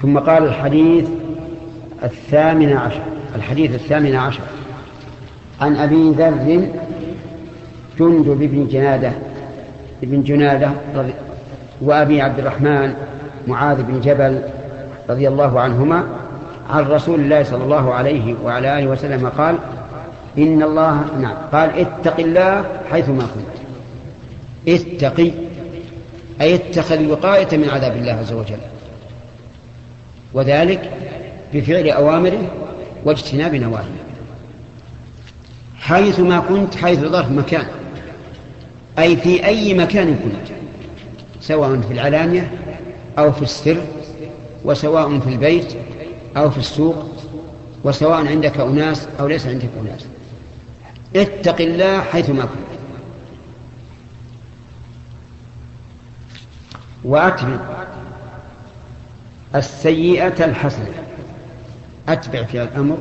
ثم قال الحديث الثامن عشر عن أبي ذر جندب بن جنادة وأبي عبد الرحمن معاذ بن جبل رضي الله عنهما عن رسول الله صلى الله عليه وعلى آله وسلم قال إن الله قال اتق الله حيثما كنت. اتقي أي اتخذ وقاية من عذاب الله عز وجل، وذلك بفعل أوامره واجتناب نواهيه. حيثما كنت، حيث ظرف مكان، أي في أي مكان كنت، سواء في العلانية أو في السر، وسواء في البيت أو في السوق، وسواء عندك أناس أو ليس عندك أناس. اتق الله حيثما كنت. وأتبع السيئة الحسنة. أتبع في الأمر،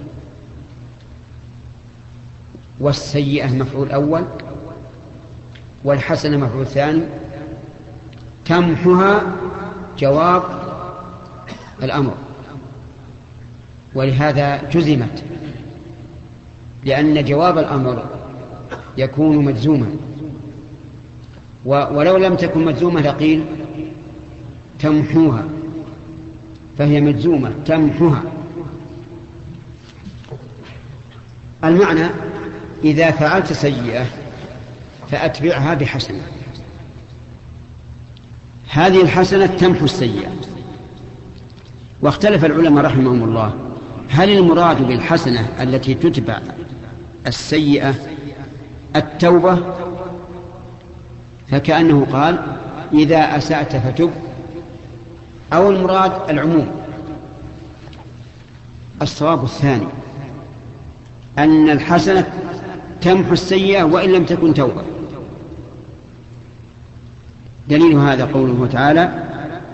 والسيئة مفعول أول، والحسنة مفعول ثاني. تمحها جواب الأمر، ولهذا جزمت، لأن جواب الأمر يكون مجزوما، ولو لم تكن مجزومة لقيل تمحوها، فهي مجزومة تمحوها. المعنى إذا فعلت سيئة فأتبعها بحسنة، هذه الحسنة تمحو السيئة. واختلف العلماء رحمهم الله هل المراد بالحسنة التي تتبع السيئة التوبة، فكأنه قال إذا أسأت فتب، أو المراد العموم. الصواب الثاني، أن الحسنة تمحو السيئة وإن لم تكن توبة. دليل هذا قوله تعالى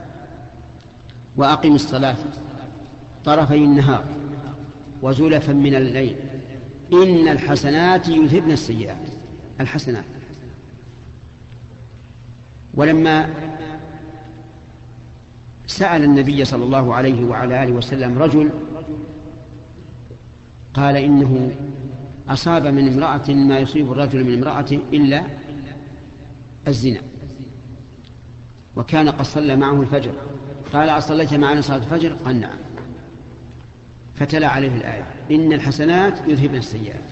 وأقم الصلاة طرفي النهار وزلفا من الليل إن الحسنات يذهبن السيئات. الحسنات. ولما سأل النبي صلى الله عليه وعلى آله وسلم رجل قال إنه أصاب من امرأة ما يصيب الرجل من امرأة إلا الزنا، وكان قد صلى معه الفجر، قال أصليت معنا صلاة الفجر؟ قال نعم. فتلا عليه الآية إن الحسنات يذهبن السيئات.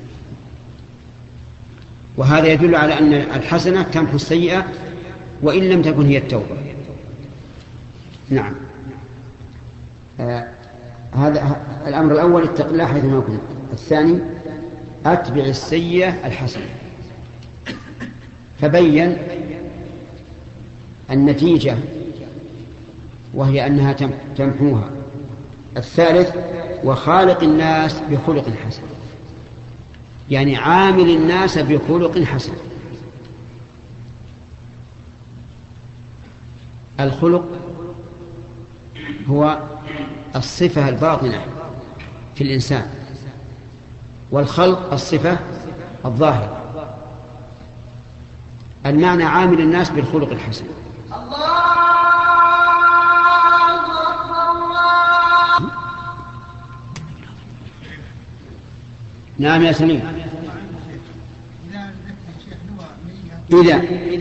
وهذا يدل على أن الحسنة تمحو السيئة وإن لم تكن هي التوبة. نعم. هذا الأمر الأول، اتق الله حيثما كنت. الثاني أتبع السيئة الحسنة، فبين النتيجة وهي أنها تمحوها. الثالث وخالق الناس بخلق حسن، يعني عامل الناس بخلق حسن. الخلق هو الصفة الباطنة في الإنسان، والخلق الصفة الظاهرة. المعنى عامل الناس بالخلق الحسن. نعم يا سليم. إذا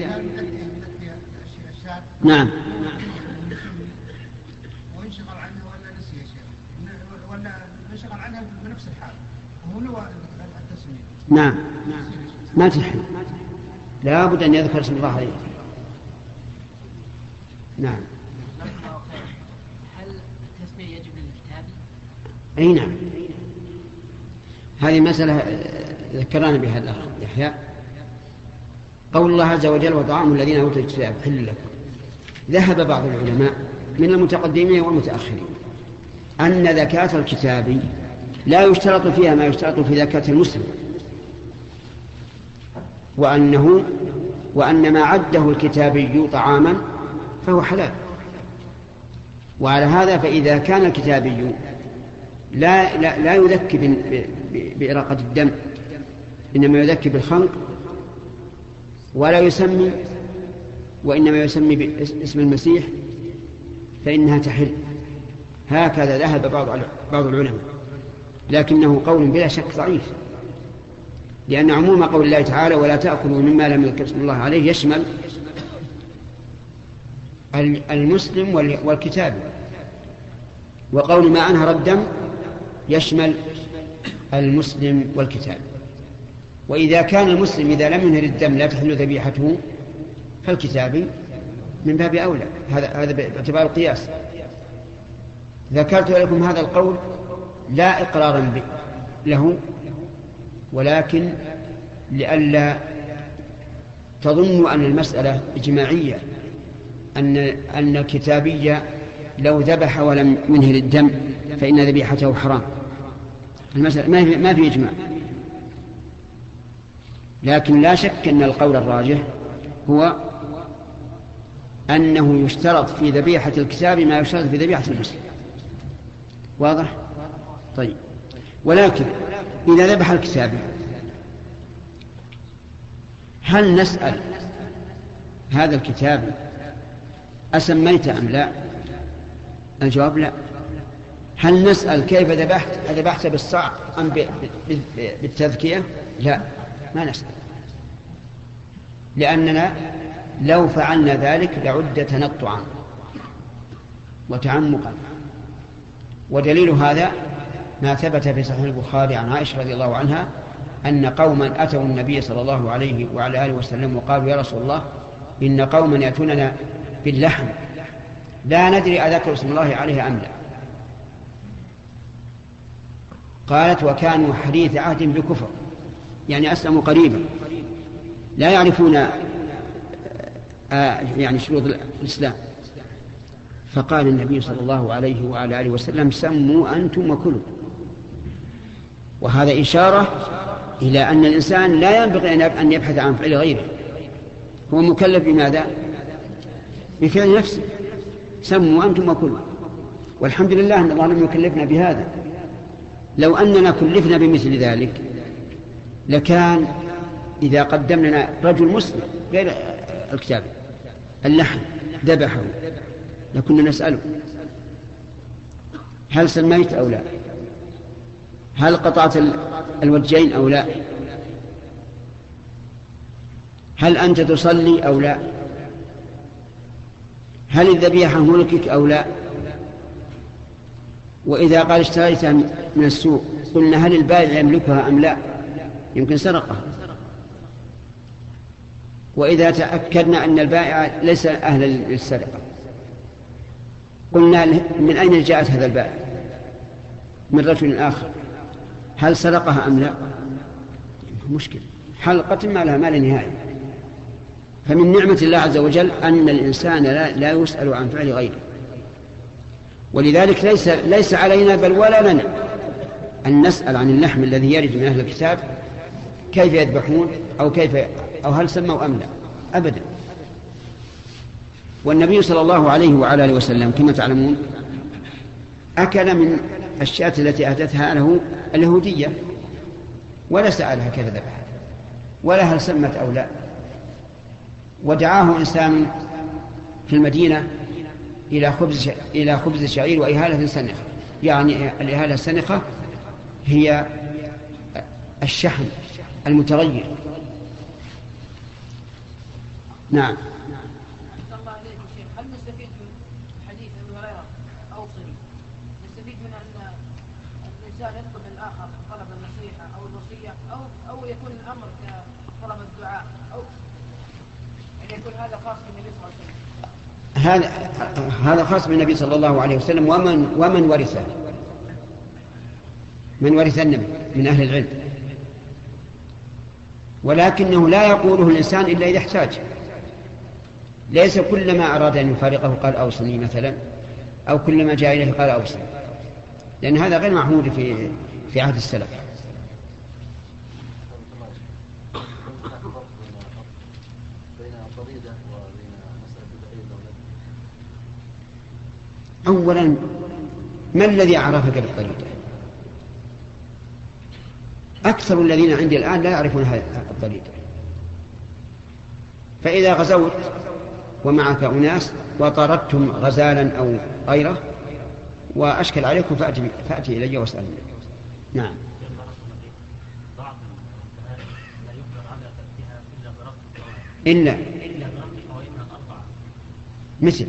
نعم وينشغل عنها ولا نسي شيء ولا ينشغل عنها بنفس الحال وهو نوى التسمية. نعم ما تحل، لا بد أن يذكر اسم الله عليه. نعم. هل التسمية يجب للكتاب؟ أي نعم، هذه مسألة ذكرنا بها الأخ يحيى. قول الله عز وجل وطعام الذين أوتوا الكتاب حل لكم. ذهب بعض العلماء من المتقدمين والمتأخرين أن زكاة الكتاب لا يشترط فيها ما يشترط في زكاة المسلم، وأن ما عده الكتابي طعاما فهو حلال. وعلى هذا فإذا كان الكتابي لا يذكي بإراقة الدم، إنما يذكي بالخنق، ولا يسمي وإنما يسمي باسم المسيح، فإنها تحل. هكذا ذهب بعض العلماء، لكنه قول بلا شك ضعيف، لأن عموم قول الله تعالى ولا تأكلوا مما لم يذكر اسم الله عليه يشمل المسلم والكتاب، وقول ما أنهر الدم يشمل المسلم والكتاب. وإذا كان المسلم إذا لم ينهر الدم لا تحل ذبيحته فالكتابي من باب أولى، هذا باعتبار القياس. ذكرت لكم هذا القول لا إقرارا له، ولكن لئلا تظنوا أن المسألة إجماعية، أن الكتابي لو ذبح ولم ينهر الدم فإن ذبيحته حرام. المسألة ما في إجماع، لكن لا شك أن القول الراجح هو أنه يشترط في ذبيحة الكتاب ما يشترط في ذبيحة المسلم. واضح؟ طيب، ولكن إذا ذبح الكتابي هل نسأل هذا الكتابي أسميت أم لا؟ الجواب لا. هل نسأل كيف ذبحت بالصعق أم بالتذكية؟ لا، ما نسأل، لأننا لو فعلنا ذلك لعد تنطعا وتعمقا. ودليل هذا ما ثبت في صحيح البخاري عن عائشة رضي الله عنها أن قوما أتوا النبي صلى الله عليه وعلى آله وسلم وقالوا يا رسول الله إن قوما يأتوننا باللحم لا ندري أذكر اسم الله عليه أم لا. قالت وكانوا حديث عهد بكفر، يعني أسلموا قريبا لا يعرفون يعني شروط الإسلام. فقال النبي صلى الله عليه وعلى آله وسلم سموا أنتم وكلوا. وهذا إشارة إلى أن الإنسان لا ينبغي أن يبحث عن فعل غيره، هو مكلف بماذا؟ بفعل نفسه. سموا أنتم وكلوا، والحمد لله أن الله لم يكلفنا بهذا. لو أننا كلفنا بمثل ذلك لكان إذا قدمنا رجل مسلم غير الكتاب اللحم ذبحه لكنا نسأله هل سميت أو لا، هل قطعت الوجهين أو لا، هل أنت تصلي أو لا، هل الذبيحة ملكك أو لا. وإذا قال اشتريتها من السوق قلنا هل البائع يملكها أم لا، يمكن سرقها. وإذا تأكدنا أن البائع ليس أهلا للسرقة قلنا من أين جاءت هذا البائع؟ من رجل آخر، هل سرقها أم لا؟ مشكلة، حلقة ما لها ما لنهاية. فمن نعمة الله عز وجل أن الإنسان لا يسأل عن فعل غيره، ولذلك ليس علينا بل ولا لنا أن نسأل عن اللحم الذي يرد من أهل الكتاب كيف يذبحون أو هل سموا أم لا، أبدا. والنبي صلى الله عليه وعلى آله وسلم كما تعلمون أكل من الشاة التي أهدتها له اليهودية ولا سألها كيف ذبحها ولا هل سمت أو لا. ودعاه إنسان في المدينة إلى خبز شعير وإهالة سنخة، يعني الإهالة السنخة هي الشحم المتغير. نعم. الله عليك شيخ، هل نستفيد من حديث أبي هريرة أوصني، نستفيد من أن الإنسان يطلب من الآخر طلب النصيحة أو الوصية أو يكون الأمر كطلب الدعاء أو يعني يكون هذا خاص بالنبي صلى الله عليه وسلم؟ هذا خاص بالنبي صلى الله عليه وسلم ومن ورثه، من ورث النبي من أهل العلم، ولكنه لا يقوله الإنسان إلا إذا احتاج. ليس كلما أراد أن يفارقه قال أوصني مثلا، أو كلما جاء إليه قال أوصني، لأن هذا غير معهود في عهد السلف. أولا ما الذي عرفك بالطريقة؟ أكثر الذين عندي الآن لا يعرفون هذه الطريقة. فإذا غزوت ومعك أناس وطردتم غزالا أو غيره وأشكل عليكم فأتي إلي واسألني. نعم. إلا مثل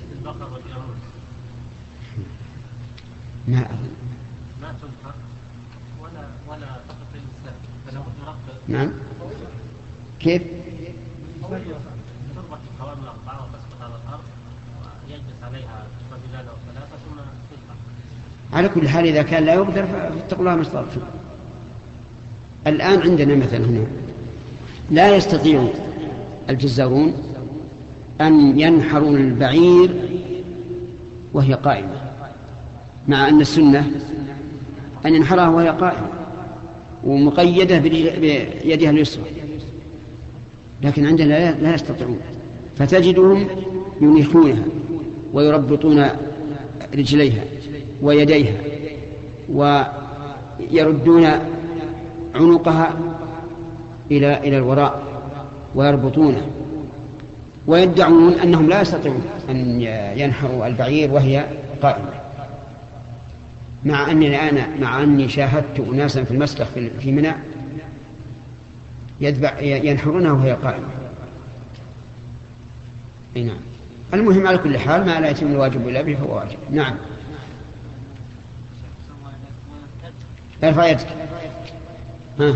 ما أظن ما تنفق ولا تقف الإسلام فلو ترقب. نعم. كيف؟ تربط القوائم الأربعة وتسقط على الأرض ويجلس عليها رجلان أو ثلاثة ثم تلقى. على كل حال إذا كان لا يقدر فاتقوا الله ما استطعتم. الآن عندنا مثلا هنا لا يستطيع الجزارون أن ينحروا البعير وهي قائمة، مع أن السنة أن ينحرها وهي قائمة ومقيدة بيدها اليسرى، لكن عندنا لا يستطيعون، فتجدهم ينيخونها ويربطون رجليها ويديها ويردون عنقها إلى الوراء ويربطونه، ويدعون أنهم لا يستطيعون أن ينحروا البعير وهي قائمة، مع أني شاهدت أناسا في المسلخ في منى ينحرونها وهي قائمة. نعم. المهم على كل حال ما لا يتم الواجب إلا به فهو واجب. نعم. ارفع يدك. ها.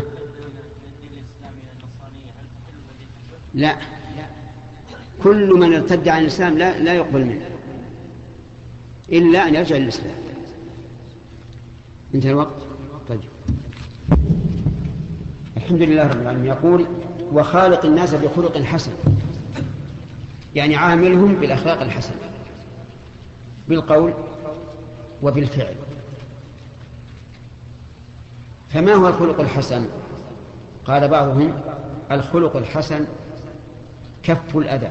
لا، كل من ارتد عن الإسلام لا يقبل منه إلا أن يرجع للإسلام. انتهى الوقت. طيب. الحمد لله رب العالمين. يقول وخالق الناس بخلق حسن، يعني عاملهم بالأخلاق الحسنة بالقول وبالفعل. فما هو الخلق الحسن؟ قال بعضهم الخلق الحسن كف الأذى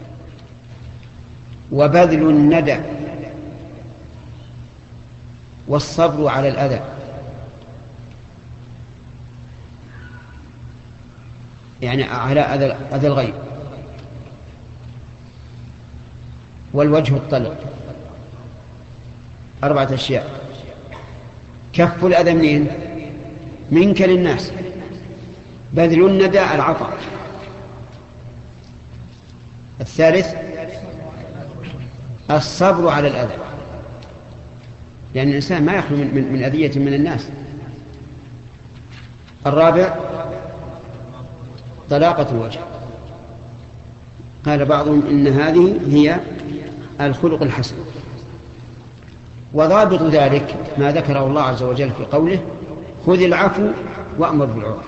وبذل الندى والصبر على الأذى، يعني على أذى الغير، والوجه الطلق. 4 أشياء. كف الأذى منك للناس، بذل الندى العطاء. الثالث الصبر على الأذى، لأن الإنسان ما يخلو من أذية من الناس. الرابع طلاقة الوجه. قال بعضهم إن هذه هي الخلق الحسن، وضابط ذلك ما ذكره الله عز وجل في قوله خذ العفو وأمر بالعرف.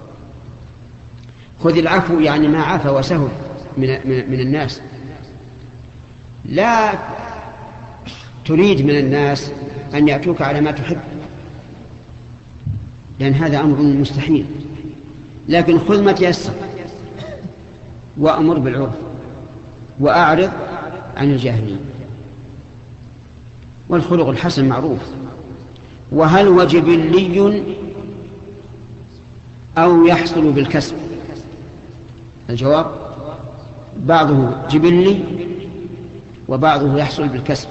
خذ العفو يعني ما عفى وسهل من الناس، لا تريد من الناس أن يأتوك على ما تحب، لأن هذا أمر مستحيل، لكن خذ ما تيسر وأمر بالعرف وأعرض عن الجاهلين. والخلق الحسن معروف. وهل هو جبلي أو يحصل بالكسب؟ الجواب بعضه جبلي وبعضه يحصل بالكسب.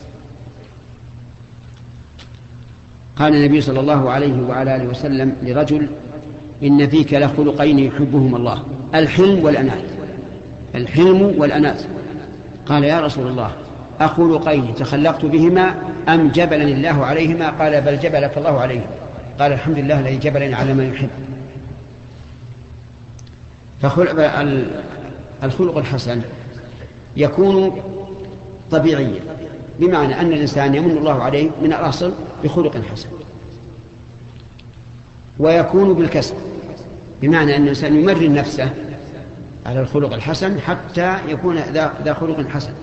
قال النبي صلى الله عليه وعلى آله وسلم لرجل إن فيك لخلقين يحبهم الله، الحلم والأنات. الحلم والأنات. قال يا رسول الله أخلقين تخلقت بهما أم جبلني الله عليهما؟ قال بل جبلك الله عليهما. قال الحمد لله الذي جبلني على ما يحب. فالخلق الحسن يكون طبيعيا، بمعنى أن الإنسان يمن الله عليه من الأصل بخلق حسن، ويكون بالكسب، بمعنى أن الإنسان يمرن نفسه على الخلق الحسن حتى يكون ذا خلق حسن.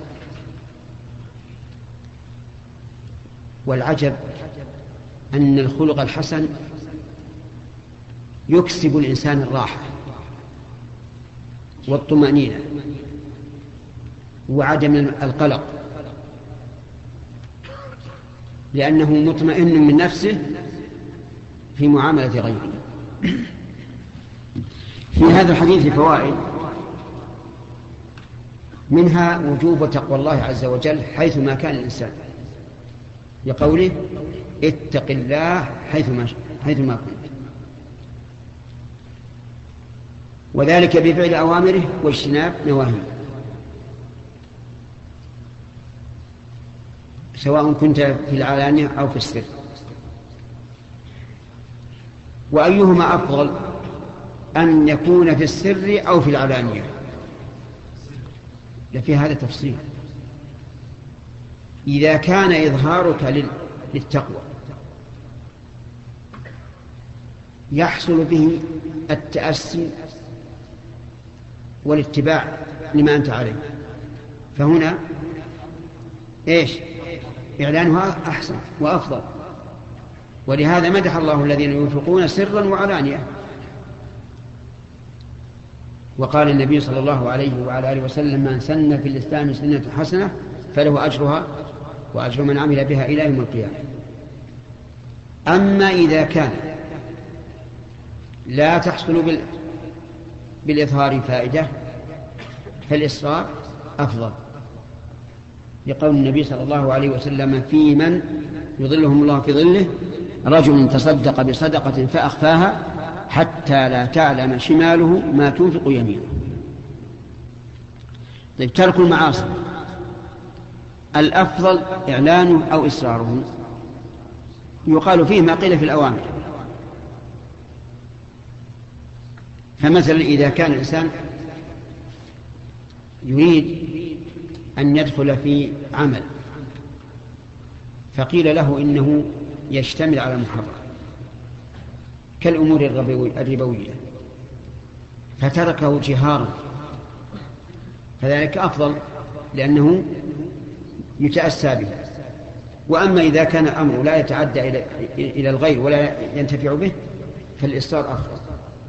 والعجب أن الخلق الحسن يكسب الإنسان الراحة والطمأنينة وعدم القلق، لأنه مطمئن من نفسه في معاملة غيره. في هذا الحديث فوائد، منها وجوب تقوى الله عز وجل حيثما كان الإنسان، لقوله اتق الله حيثما كنت، وذلك بفعل أوامره واجتناب نواهيه، سواء كنت في العلانية أو في السر. وأيهما أفضل، أن يكون في السر أو في العلانية؟ لفي هذا تفصيل. إذا كان إظهارك للتقوى يحصل به التأسي والاتباع لما أنت عليه، فهنا إيش؟ إعلانها أحسن وأفضل. ولهذا مدح الله الذين ينفقون سرا وعلانية. وقال النبي صلى الله عليه وعلى آله وسلم: من سن في الإسلام سنة حسنة فله أجرها وأجر من عمل بها إلى يوم القيامة. أما إذا كان لا تحصل بالإظهار فائدة فالإصرار أفضل، لقول النبي صلى الله عليه وسلم: في من يظلهم الله في ظله رجل تصدق بصدقة فأخفاها حتى لا تعلم شماله ما تنفق يمينه. طيب، ترك المعاصي الأفضل إعلانه أو إصراره؟ يقال فيه ما قيل في الأوامر. فمثلا إذا كان الإنسان يريد أن يدخل في عمل فقيل له إنه يشتمل على محرم كالأمور الربوية فتركه جهارا، فذلك أفضل لأنه يتأسى به. وأما إذا كان أمر لا يتعدى إلى الغير ولا ينتفع به فالإصرار أفضل.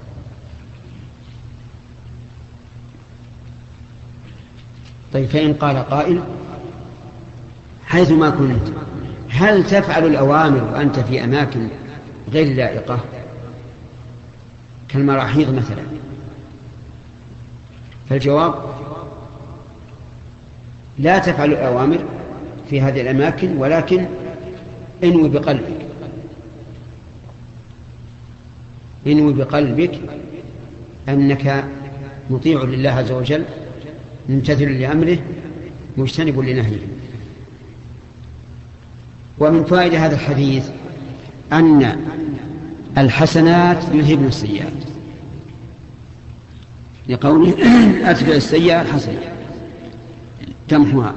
طيب، فإن قال قائل: حيثما كنت، هل تفعل الأوامر وأنت في أماكن غير لائقة كالمراحيض مثلا؟ فالجواب: لا تفعل الأوامر في هذه الأماكن، ولكن انوي بقلبك أنك مطيع لله عز وجل ممتثل لأمره مجتنب لنهيه. ومن فوائد هذا الحديث أن الحسنات يذهبن السيئات، لقوله: أتبع السيئة الحسنة تمحوها.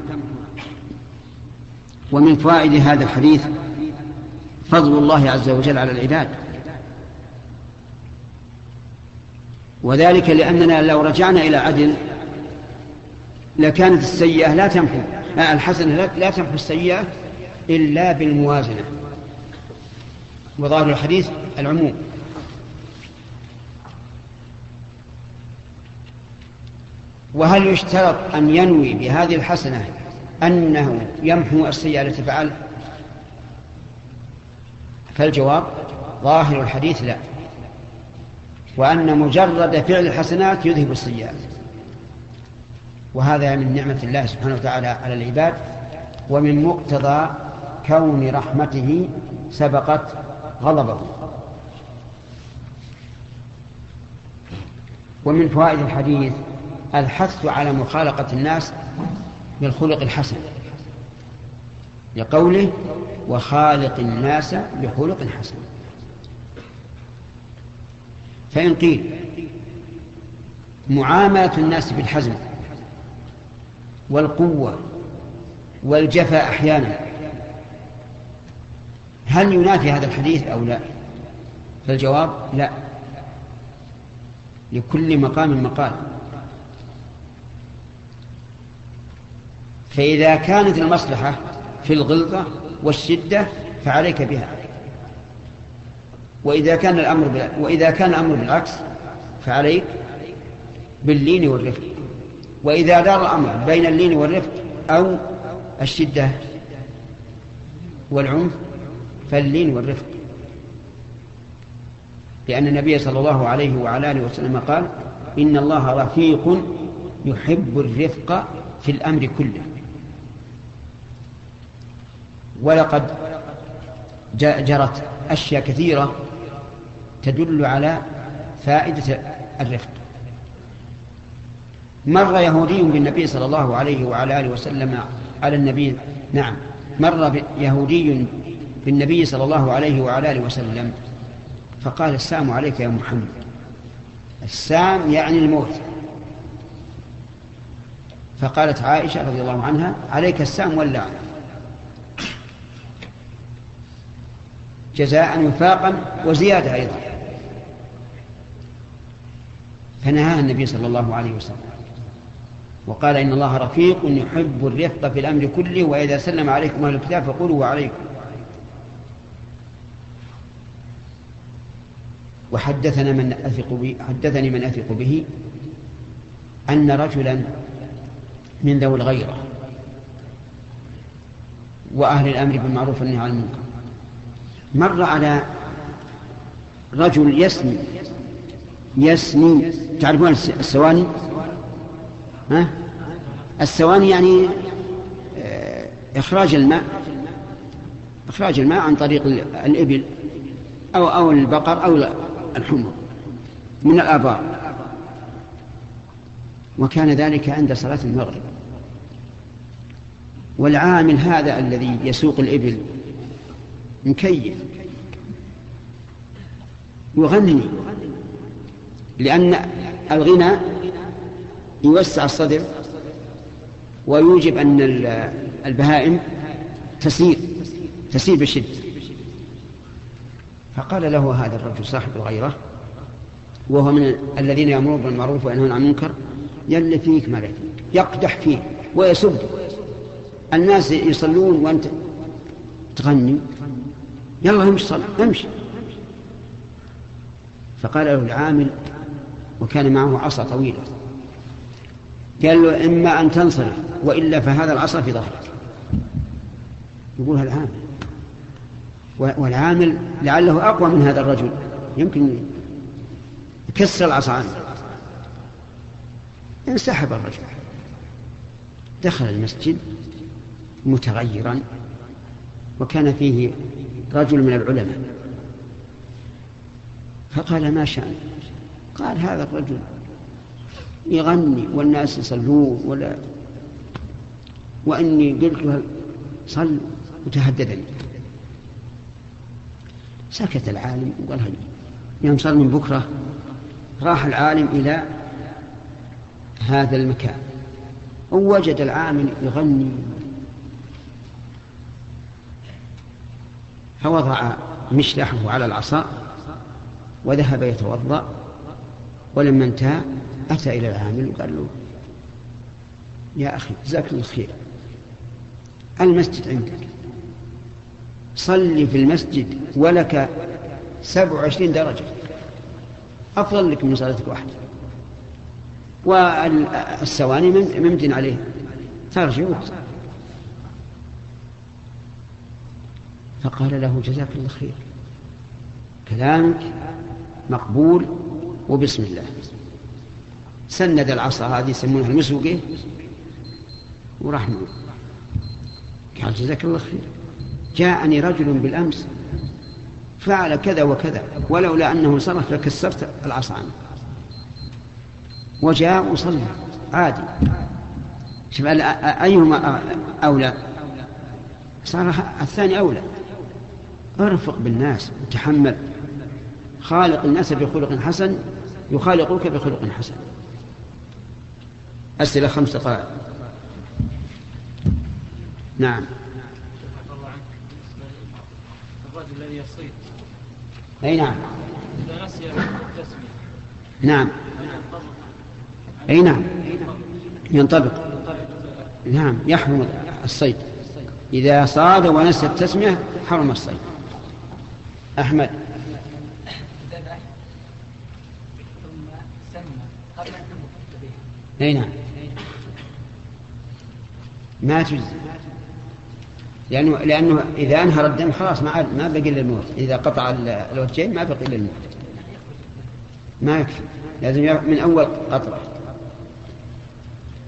ومن فوائد هذا الحديث فضل الله عز وجل على العباد، وذلك لأننا لو رجعنا إلى عدل لكانت السيئة لا تمحو الحسنة لا تمحو السيئة إلا بالموازنة، وظاهر الحديث العموم. وهل يشترط أن ينوي بهذه الحسنة أنه يمحو السيئة التي فعل؟ فالجواب: ظاهر الحديث لا، وأن مجرد فعل الحسنات يذهب السيئات، وهذا من نعمة الله سبحانه وتعالى على العباد، ومن مقتضى كون رحمته سبقت غضبه. ومن فوائد الحديث الحث على مخالقة الناس بالخلق الحسن، لقوله: وخالق الناس بخلق حسن. فإن قيل: معاملة الناس بالحزم والقوة والجفاء أحيانا، هل ينافي هذا الحديث أو لا؟ فالجواب: لا، لكل مقام مقال. فإذا كانت المصلحة في الغلظة والشدة فعليك بها، وإذا كان الأمر بالعكس فعليك باللين والرفق. وإذا دار الأمر بين اللين والرفق أو الشدة والعنف فاللين والرفق، لأن النبي صلى الله عليه وعلى آله وسلم قال: إن الله رفيق يحب الرفق في الأمر كله. ولقد جرت أشياء كثيرة تدل على فائدة الرفق. مر يهودي بالنبي صلى الله عليه وعلى آله وسلم على النبي، نعم، مر يهودي بالنبي صلى الله عليه وعلى آله وسلم فقال: السلام عليك يا محمد. السام يعني الموت. فقالت عائشة رضي الله عنها: عليك السام واللعنة، جزاء وفاقا وزيادة أيضا. فنهاها النبي صلى الله عليه وسلم وقال: إن الله رفيق يحب الرفق في الأمر كله، وإذا سلم عليكم أهل الكتاب فقولوا وعليكم. حدثني من أثق به أن رجلا من ذوي الغيرة وأهل الأمر بالمعروف والنهي عن المنكر مر على رجل يسني. تعرفون السواني؟ السواني يعني إخراج الماء عن طريق الإبل أو البقر أو الحمر من الآبار. وكان ذلك عند صلاة المغرب، والعامل هذا الذي يسوق الإبل مكيف يغني، لأن الغنى يوسع الصدر ويوجب أن البهائم تسير بشدة. فقال له هذا الرجل صاحب الغيرة، وهو من الذين يأمرون بالمعروف وينهون عن المنكر: يلي فيك ما فيك، يقدح فيه ويسب الناس يصلون وأنت تغني، يلا امشي صل امشي. فقال له العامل، وكان معه عصا طويلة، قال له: إما أن تنصرف وإلا فهذا العصا في ظهرك. يقولها العامل، والعامل لعله أقوى من هذا الرجل، يمكن يكسر العصا عنه. انسحب الرجل، دخل المسجد متغيرا، وكان فيه رجل من العلماء، فقال: ما شأن؟ قال: هذا الرجل يغني والناس يصلون وإني قلت له صل وتهددني. سكت العالم وقال: هل يوم صار من بكرة راح العالم إلى هذا المكان ووجد العامل يغني، فوضع مشلحه على العصا وذهب يتوضأ. ولما انتهى أتى إلى العامل وقال له: يا أخي جزاك الله خير، المسجد عندك، صلي في المسجد ولك 27 درجة، أفضل لك من صلاتك واحدة، والسواني ممتن عليه، ترجع. فقال له: جزاك الله خير، كلامك مقبول وبسم الله. سند العصا هذه يسمونها المسوقة وراح معه. قال: جزاك الله خير، جاءني رجل بالأمس فعل كذا وكذا، ولولا أنه صرف لكسرت العصا عنه. وجاء وصلى عادي. شوف أيهما أولى؟ صار الثاني أولى. ارفق بالناس وتحمل، خالق الناس بخلق حسن يخالقوك بخلق حسن. أسئلة 5 دقائق. نعم. الرجل الذي يصيد، أي نعم، إذا نسي التسمية، نعم، أي نعم، ينطبق، نعم، يحرم الصيد إذا صاد ونسي التسمية، حرم الصيد. أحمد. أي نعم، ما تجزي، لأنه إذا أنهر الدم خلاص ما بقي إلا الموت. إذا قطع الوجهين ما بقي إلا الموت، ما يكفي، لازم من أول قطرة.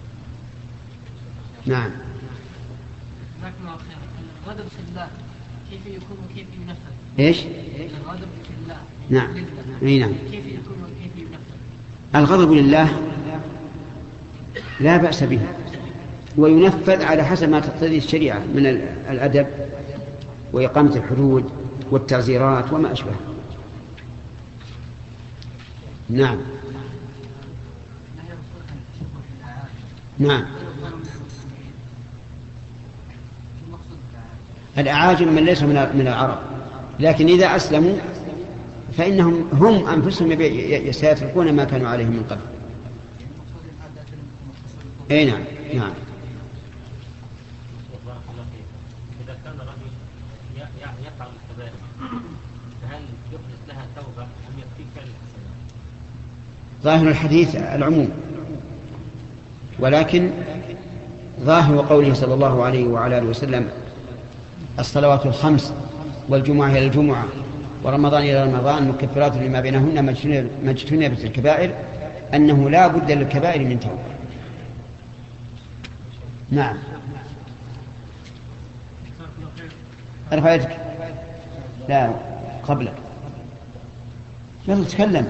نعم. غضب الله كيف يكون وكيف ينفذ؟ إيش؟ الغضب لله. نعم. أي نعم. كيف يكون وكيف ينفذ؟ الغضب لله لا بأس به، وينفذ على حسب ما تقتضي الشريعة من الأدب وإقامة الحدود والتعزيرات وما أشبه. نعم. نعم. الأعاجم من ليسوا من العرب، لكن إذا أسلموا فإنهم هم أنفسهم سيتركون ما كانوا عليه من قبل. أي نعم. نعم. إذا كان الرجل يفعل الكبائر فهل يحدث لها توبة أم يكفي فعل الحسنات؟ ظاهر الحديث العموم، ولكن ظاهر قوله صلى الله عليه وعلى آله وسلم الصلوات الخمس والجمعة إلى الجمعة ورمضان إلى رمضان مكفرات لما بينهن ما اجتنبت الكبائر، أنه لا بد للكبائر من توبة. نعم. ارفع يدك. لا قبلك. يلا تكلم.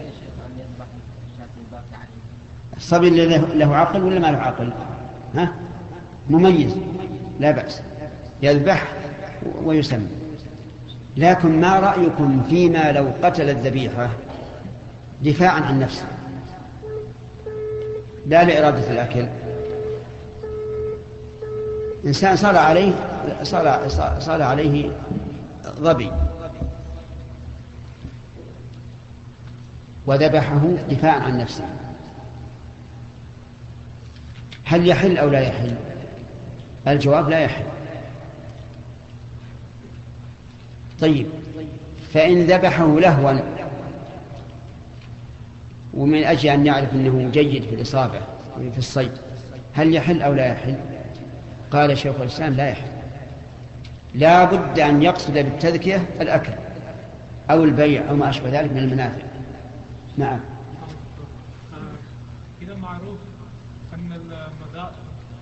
الصبي اللي له عقل ولا ما له عقل؟ ها؟ مميز لا بأس يذبح ويسمى. لكن ما رأيكم فيما لو قتل الذبيحة دفاعا عن نفسه لا لإرادة الأكل؟ إنسان صار عليه ظبي وذبحه دفاعا عن نفسه، هل يحل أو لا يحل؟ الجواب لا يحل. طيب، فإن ذبحه لهوا ومن أجل أن يعرف أنه جيد في الإصابة في الصيد، هل يحل أو لا يحل؟ قال شيخ الإسلام لا يحل، لا بد أن يقصد بالتذكية الأكل أو البيع أو ما أشبه ذلك من المنافع. نعم. إذا معروف أن المذابح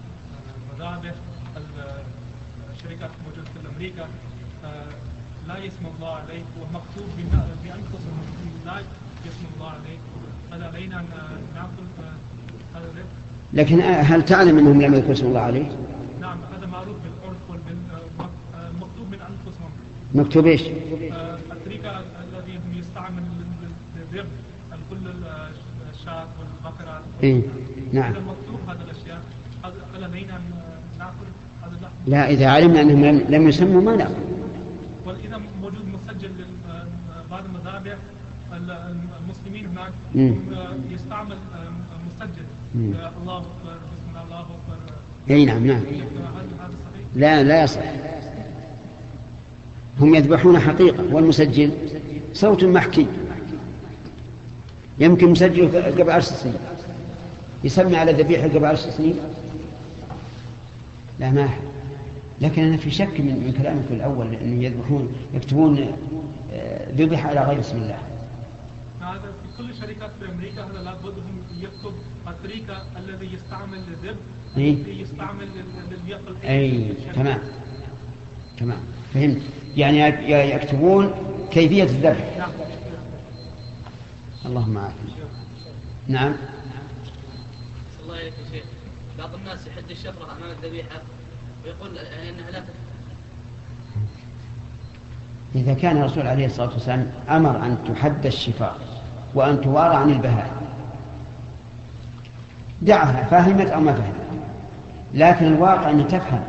الشركات الموجودة في أمريكا لا يسمى الله عليه ومكتوب بأنفسهم لا يسمى الله عليه، هذا علينا أن نأخذ هذا الربح. لكن هل تعلم أنهم لم يذكروا اسم الله عليه؟ نعم، هذا معروف بالعرف مكتوب من أنفسهم. مكتوب إيش؟ الطريقة التي يستعمل للذبح كل الشاة والبقرة. إيه؟ نعم. إذا مكتوب هذا الأشياء هل علينا أن نأخذ هذا اللحم؟ لا، إذا علمنا أنهم لم يسموا ما نأخذ. وإذا موجود مسجل بعض المذابح المسلمين هناك يستعمل مسجل الله أكبر بسم الله الله أكبر. أي نعم. نعم. هذا صحيح؟ لا يصح. هم يذبحون حقيقة، والمسجل صوت محكي، يمكن مسجل قبل 10 سنين يسمي على ذبيحة قبل 10 سنين. لا ما أحد. لكن أنا في شك من كلامك الأول، لأنه يكتبون ذبح على غير اسم الله. هذا في كل الشركات في أمريكا، هذا لابد هم يكتب الطريقة الذي يستعمل للذبح الذي يستعمل لليقل. أي تمام فهمت. يعني يكتبون كيفية الذبح. نعم. اللهم عافية. نعم. الله عليك يا شيخ، بعض الناس يحد الشفرة أمام الذبيحة ويقول أنها لا تكفي. إذا كان الرسول عليه الصلاة والسلام أمر أن تحد الشفار وأن توارى عن البهائم دعها، فهمت أو ما فهمت، لكن الواقع أن تفهم.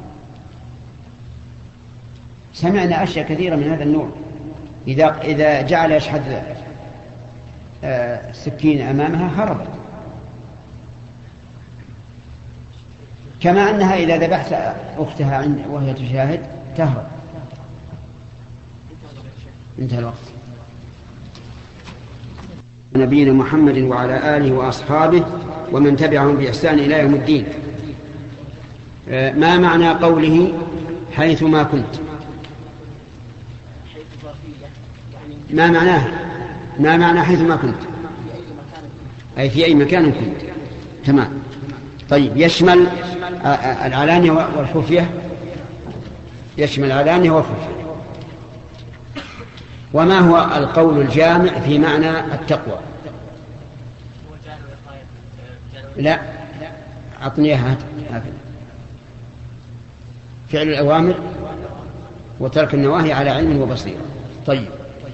سمعنا أشياء كثيرة من هذا النوع، إذا جعل يشحذ سكين أمامها هربت، كما أنها إذا ذبحت أختها وهي تشاهد تهرب. انتهى الوقت. نبينا محمد وعلى آله وأصحابه ومن تبعهم بإحسان إلى يوم الدين. ما معنى قوله حيث ما كنت؟ ما معنى حيث ما كنت؟ أي في أي مكان كنت. تمام. طيب، يشمل العلانية والخفية؟ يشمل العلانية والخفية. وما هو القول الجامع في معنى التقوى؟ لا، أعطنيها هكذا: فعل الأوامر وترك النواهي على علم وبصيرة. طيب،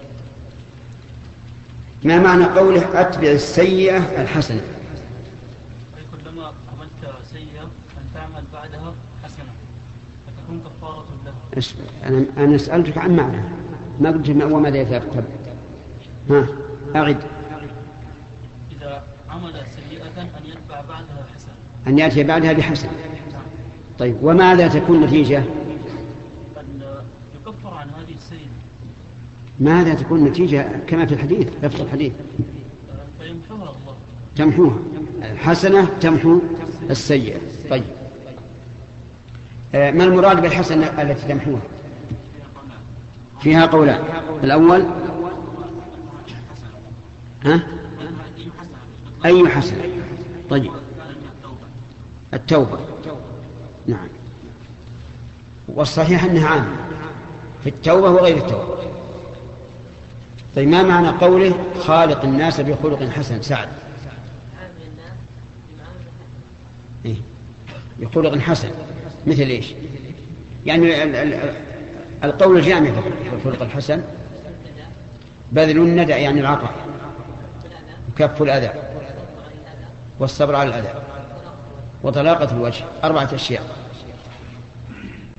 ما معنى قوله أتبع السيئة الحسنة؟ كلما عملت سيئة أن تعمل بعدها حسنة فتكون كفارة له. أنا سألتك عن معنى، ما قلت وماذا يترتب. ها، أعد. إذا عمل سيئة أن يتبع بعدها حسنة، أن يأتي بعدها بحسنة. طيب، وماذا تكون نتيجة؟ أن يكفر عن هذه السيئة. ماذا تكون نتيجة كما في الحديث، لفظ الحديث؟ فيمحوها الله. تمحوها الحسنة، تمحو السيئة. طيب، ما المراد بالحسنة التي تمحوها؟ فيها قولان: الأول أي حسنة؟ طيب، التوبة. نعم، والصحيح أنها عامة في التوبة وغير التوبة. طيب، ما معنى قوله خالق الناس بخلق حسن؟ سعد. إيه؟ بخلق حسن مثل إيش؟ يعني القول الجامع في الخلق الحسن: بذل الندى يعني العطاء، وكف الأذى، والصبر على الأذى، وطلاقة الوجه. 4 أشياء.